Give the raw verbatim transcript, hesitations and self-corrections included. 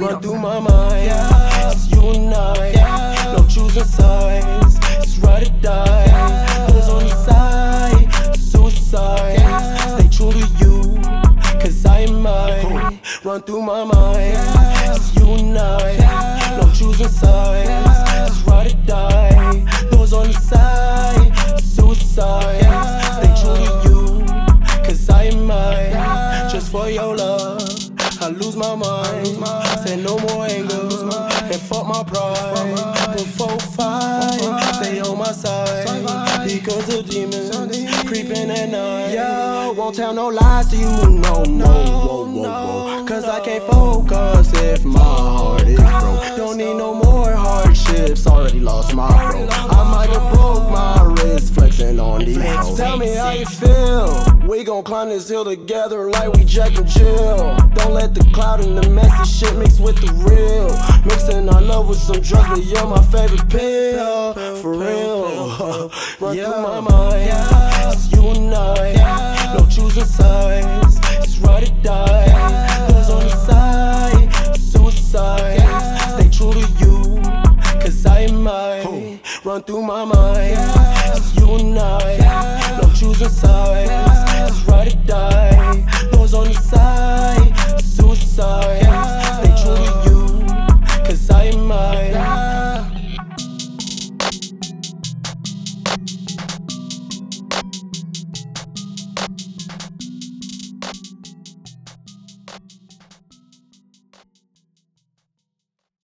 run through my mind. It's you and I, no choosing sides. It's ride or die. Others on the side, suicide. Stay true to you, cause I am mine. Run through my mind. It's you and I, no choosing sides. It's ride or die. Those on the side, suicide. Stay true to you, cause I am mine. Just for your love, I lose my mind. Said no more anger, and fuck my pride. Put four, five, stay on my side. Because the demons creeping at night. Yo, won't tell no lies to you, no, no, whoa, whoa, whoa. Cause I can't focus if my heart is broke. Don't need no more hardships, already lost my bro. I might have broke my wrist flexing on these hoes. Tell me how you feel. We gon' climb this hill together like we Jack and Jill. Don't let the cloud and the messy shit mix with the real. Mixing our love with some drugs, but you're my favorite pill. For real, run through my mind. It's you and I, no choosing sides. It's ride or die. Those on the side, suicide. Stay true to you, cause I am mine. Run through my mind. It's you and I, no choosing sides. It's ride or die. Those on the side, suicide. Stay true to you, cause I am mine.